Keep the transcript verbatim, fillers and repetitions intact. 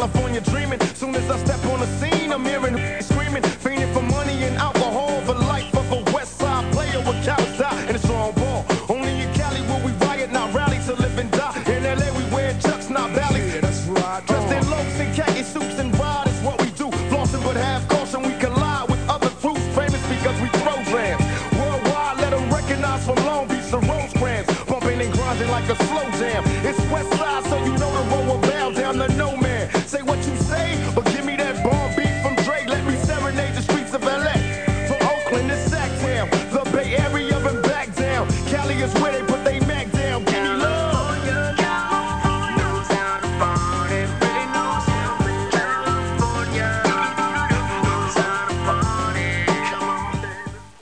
California dreaming. Soon as I step on the scene, I'm hearing screaming, fiending for money and alcohol. The life of a West Side player with cowards die and a strong ball. Only in Cali will we riot, not rally to live and die. In L A we wear chucks, not valleys. Yeah, that's right. Dressed in loafs and khaki suits and ride is what we do. Flossing but have caution, we collide with other fruits. Famous because we throw drams. Worldwide, let them recognize from Long Beach to Rosecrans. Bumping and grinding like a slow jam. It's West Side, so you know the road